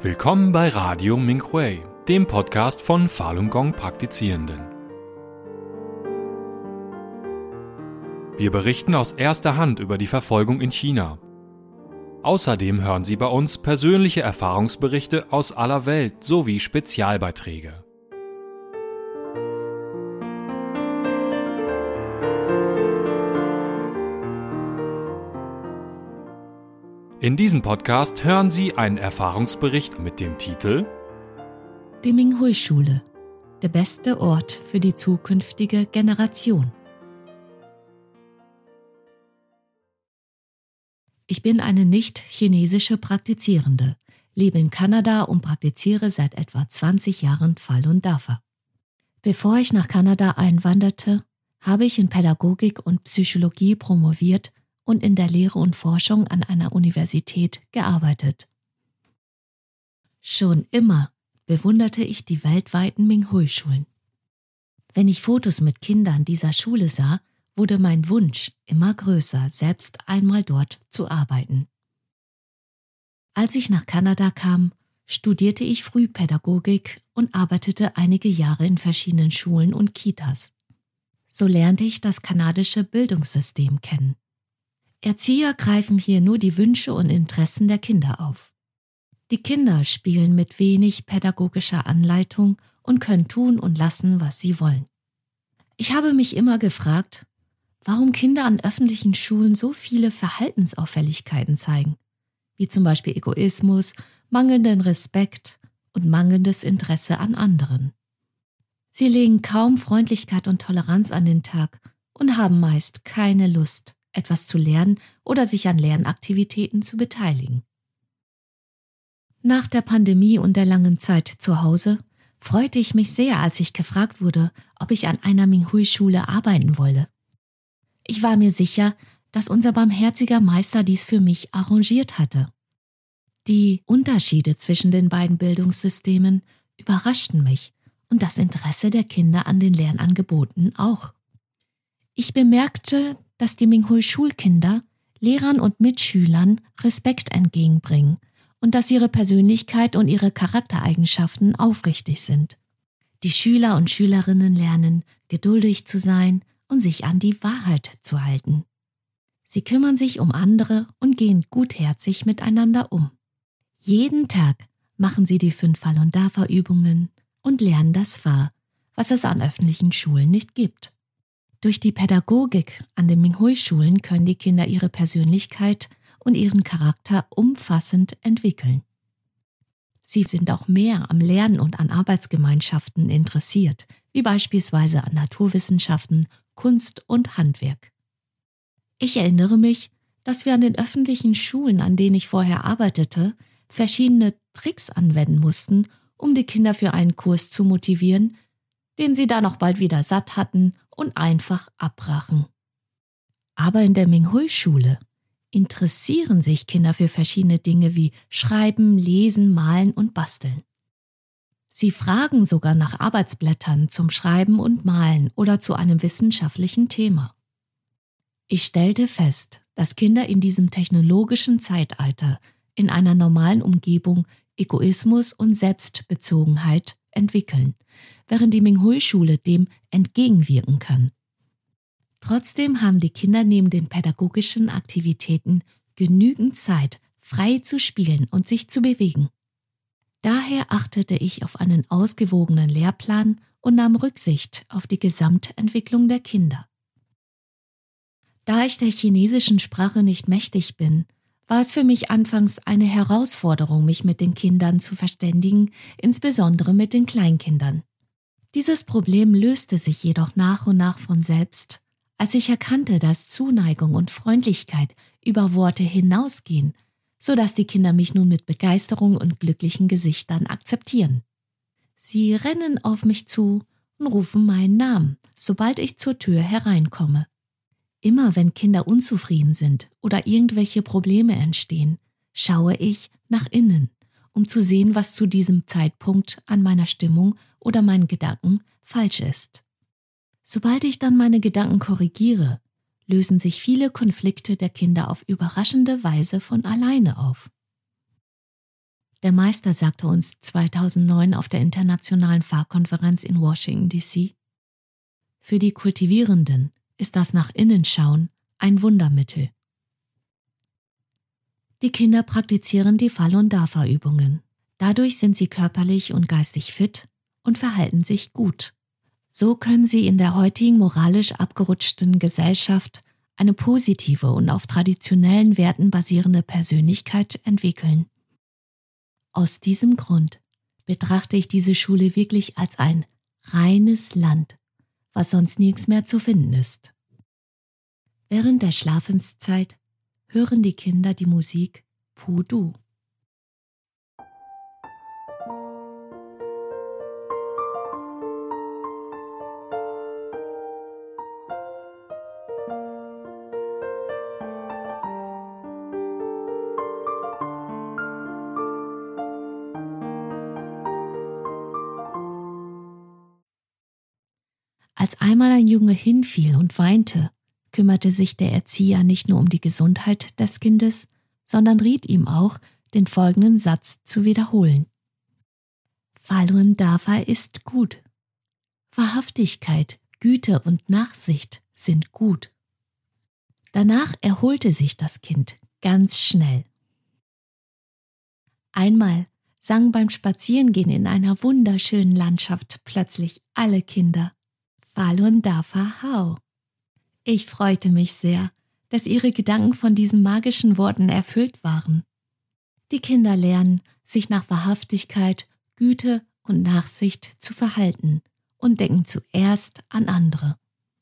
Willkommen bei Radio Minghui, dem Podcast von Falun Gong Praktizierenden. Wir berichten aus erster Hand über die Verfolgung in China. Außerdem hören Sie bei uns persönliche Erfahrungsberichte aus aller Welt sowie Spezialbeiträge. In diesem Podcast hören Sie einen Erfahrungsbericht mit dem Titel Die Minghui-Schule, der beste Ort für die zukünftige Generation. Ich bin eine nicht-chinesische Praktizierende, lebe in Kanada und praktiziere seit etwa 20 Jahren Falun Dafa. Bevor ich nach Kanada einwanderte, habe ich in Pädagogik und Psychologie promoviert und in der Lehre und Forschung an einer Universität gearbeitet. Schon immer bewunderte ich die weltweiten Minghui-Schulen. Wenn ich Fotos mit Kindern dieser Schule sah, wurde mein Wunsch immer größer, selbst einmal dort zu arbeiten. Als ich nach Kanada kam, studierte ich Frühpädagogik und arbeitete einige Jahre in verschiedenen Schulen und Kitas. So lernte ich das kanadische Bildungssystem kennen. Erzieher greifen hier nur die Wünsche und Interessen der Kinder auf. Die Kinder spielen mit wenig pädagogischer Anleitung und können tun und lassen, was sie wollen. Ich habe mich immer gefragt, warum Kinder an öffentlichen Schulen so viele Verhaltensauffälligkeiten zeigen, wie zum Beispiel Egoismus, mangelnden Respekt und mangelndes Interesse an anderen. Sie legen kaum Freundlichkeit und Toleranz an den Tag und haben meist keine Lust, etwas zu lernen oder sich an Lernaktivitäten zu beteiligen. Nach der Pandemie und der langen Zeit zu Hause freute ich mich sehr, als ich gefragt wurde, ob ich an einer Minghui-Schule arbeiten wolle. Ich war mir sicher, dass unser barmherziger Meister dies für mich arrangiert hatte. Die Unterschiede zwischen den beiden Bildungssystemen überraschten mich und das Interesse der Kinder an den Lernangeboten auch. Ich bemerkte, dass die Minghui-Schulkinder Lehrern und Mitschülern Respekt entgegenbringen und dass ihre Persönlichkeit und ihre Charaktereigenschaften aufrichtig sind. Die Schüler und Schülerinnen lernen, geduldig zu sein und sich an die Wahrheit zu halten. Sie kümmern sich um andere und gehen gutherzig miteinander um. Jeden Tag machen sie die 5 Falun Dafa Übungen und lernen das wahr, was es an öffentlichen Schulen nicht gibt. Durch die Pädagogik an den Minghui-Schulen können die Kinder ihre Persönlichkeit und ihren Charakter umfassend entwickeln. Sie sind auch mehr am Lernen und an Arbeitsgemeinschaften interessiert, wie beispielsweise an Naturwissenschaften, Kunst und Handwerk. Ich erinnere mich, dass wir an den öffentlichen Schulen, an denen ich vorher arbeitete, verschiedene Tricks anwenden mussten, um die Kinder für einen Kurs zu motivieren, den sie dann auch bald wieder satt hatten und einfach abbrachen. Aber in der Minghui-Schule interessieren sich Kinder für verschiedene Dinge wie Schreiben, Lesen, Malen und Basteln. Sie fragen sogar nach Arbeitsblättern zum Schreiben und Malen oder zu einem wissenschaftlichen Thema. Ich stellte fest, dass Kinder in diesem technologischen Zeitalter in einer normalen Umgebung Egoismus und Selbstbezogenheit entwickeln, während die Minghui-Schule dem entgegenwirken kann. Trotzdem haben die Kinder neben den pädagogischen Aktivitäten genügend Zeit, frei zu spielen und sich zu bewegen. Daher achtete ich auf einen ausgewogenen Lehrplan und nahm Rücksicht auf die Gesamtentwicklung der Kinder. Da ich der chinesischen Sprache nicht mächtig bin, war es für mich anfangs eine Herausforderung, mich mit den Kindern zu verständigen, insbesondere mit den Kleinkindern. Dieses Problem löste sich jedoch nach und nach von selbst, als ich erkannte, dass Zuneigung und Freundlichkeit über Worte hinausgehen, sodass die Kinder mich nun mit Begeisterung und glücklichen Gesichtern akzeptieren. Sie rennen auf mich zu und rufen meinen Namen, sobald ich zur Tür hereinkomme. Immer wenn Kinder unzufrieden sind oder irgendwelche Probleme entstehen, schaue ich nach innen, um zu sehen, was zu diesem Zeitpunkt an meiner Stimmung oder meinen Gedanken falsch ist. Sobald ich dann meine Gedanken korrigiere, lösen sich viele Konflikte der Kinder auf überraschende Weise von alleine auf. Der Meister sagte uns 2009 auf der Internationalen Fachkonferenz in Washington, D.C., für die Kultivierenden ist das nach innen schauen ein Wundermittel. Die Kinder praktizieren die Falun Dafa-Übungen. Dadurch sind sie körperlich und geistig fit und verhalten sich gut. So können sie in der heutigen moralisch abgerutschten Gesellschaft eine positive und auf traditionellen Werten basierende Persönlichkeit entwickeln. Aus diesem Grund betrachte ich diese Schule wirklich als ein reines Land, was sonst nirgends mehr zu finden ist. Während der Schlafenszeit hören die Kinder die Musik Pudu. Als einmal ein Junge hinfiel und weinte, kümmerte sich der Erzieher nicht nur um die Gesundheit des Kindes, sondern riet ihm auch, den folgenden Satz zu wiederholen. Falun Dafa ist gut. Wahrhaftigkeit, Güte und Nachsicht sind gut. Danach erholte sich das Kind ganz schnell. Einmal sangen beim Spazierengehen in einer wunderschönen Landschaft plötzlich alle Kinder Falun Dafa Hau. Ich freute mich sehr, dass ihre Gedanken von diesen magischen Worten erfüllt waren. Die Kinder lernen, sich nach Wahrhaftigkeit, Güte und Nachsicht zu verhalten und denken zuerst an andere.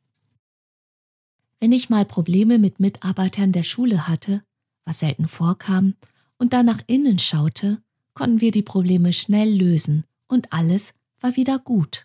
Wenn ich mal Probleme mit Mitarbeitern der Schule hatte, was selten vorkam, und dann nach innen schaute, konnten wir die Probleme schnell lösen und alles war wieder gut.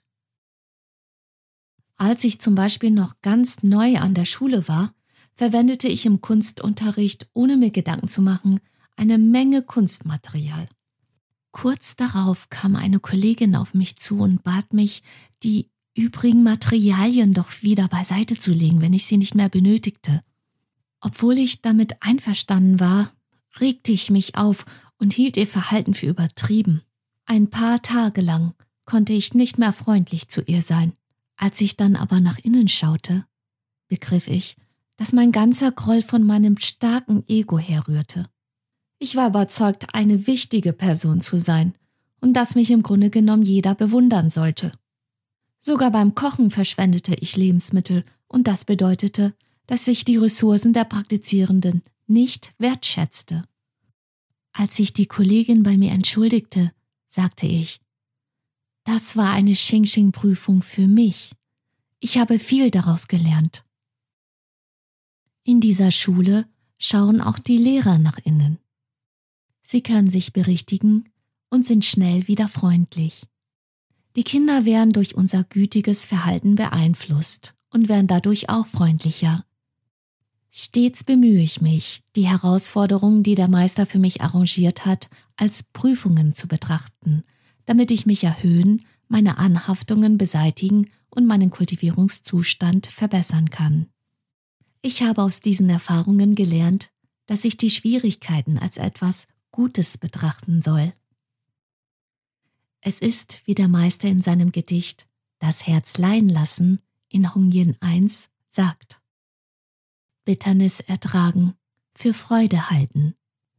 Als ich zum Beispiel noch ganz neu an der Schule war, verwendete ich im Kunstunterricht, ohne mir Gedanken zu machen, eine Menge Kunstmaterial. Kurz darauf kam eine Kollegin auf mich zu und bat mich, die übrigen Materialien doch wieder beiseite zu legen, wenn ich sie nicht mehr benötigte. Obwohl ich damit einverstanden war, regte ich mich auf und hielt ihr Verhalten für übertrieben. Ein paar Tage lang konnte ich nicht mehr freundlich zu ihr sein. Als ich dann aber nach innen schaute, begriff ich, dass mein ganzer Groll von meinem starken Ego herrührte. Ich war überzeugt, eine wichtige Person zu sein und dass mich im Grunde genommen jeder bewundern sollte. Sogar beim Kochen verschwendete ich Lebensmittel und das bedeutete, dass ich die Ressourcen der Praktizierenden nicht wertschätzte. Als sich die Kollegin bei mir entschuldigte, sagte ich, das war eine Xing-Xing-Prüfung für mich. Ich habe viel daraus gelernt. In dieser Schule schauen auch die Lehrer nach innen. Sie können sich berichtigen und sind schnell wieder freundlich. Die Kinder werden durch unser gütiges Verhalten beeinflusst und werden dadurch auch freundlicher. Stets bemühe ich mich, die Herausforderungen, die der Meister für mich arrangiert hat, als Prüfungen zu betrachten, damit ich mich erhöhen, meine Anhaftungen beseitigen und meinen Kultivierungszustand verbessern kann. Ich habe aus diesen Erfahrungen gelernt, dass ich die Schwierigkeiten als etwas Gutes betrachten soll. Es ist, wie der Meister in seinem Gedicht »Das Herz leihen lassen« in Hongyin 1 sagt: Bitternis ertragen, für Freude halten.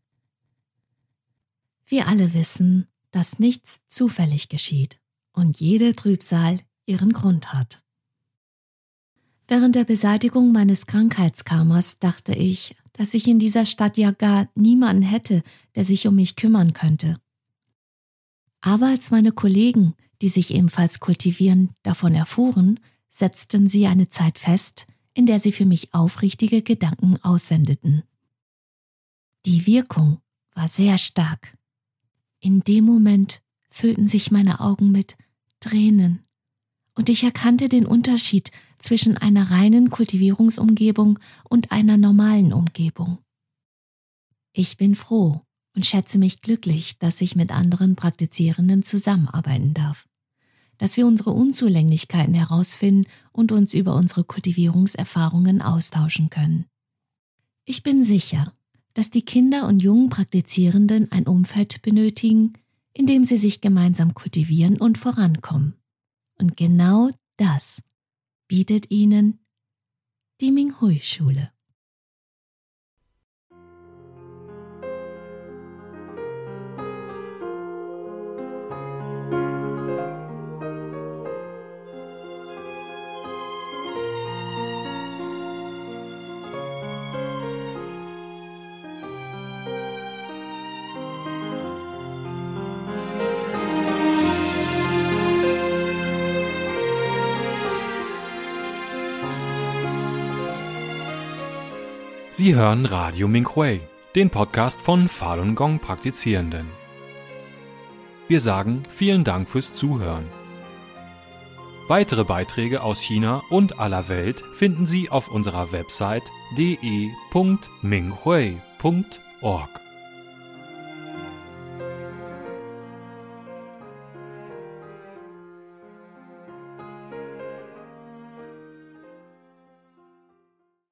Wir alle wissen, dass nichts zufällig geschieht und jede Trübsal ihren Grund hat. Während der Beseitigung meines Krankheitskarmas dachte ich, dass ich in dieser Stadt ja gar niemanden hätte, der sich um mich kümmern könnte. Aber als meine Kollegen, die sich ebenfalls kultivieren, davon erfuhren, setzten sie eine Zeit fest, in der sie für mich aufrichtige Gedanken aussendeten. Die Wirkung war sehr stark. In dem Moment füllten sich meine Augen mit Tränen und ich erkannte den Unterschied zwischen einer reinen Kultivierungsumgebung und einer normalen Umgebung. Ich bin froh und schätze mich glücklich, dass ich mit anderen Praktizierenden zusammenarbeiten darf, dass wir unsere Unzulänglichkeiten herausfinden und uns über unsere Kultivierungserfahrungen austauschen können. Ich bin sicher, dass die Kinder und jungen Praktizierenden ein Umfeld benötigen, in dem sie sich gemeinsam kultivieren und vorankommen. Und genau das bietet ihnen die Minghui-Schule. Sie hören Radio Minghui, den Podcast von Falun Gong Praktizierenden. Wir sagen vielen Dank fürs Zuhören. Weitere Beiträge aus China und aller Welt finden Sie auf unserer Website de.minghui.org.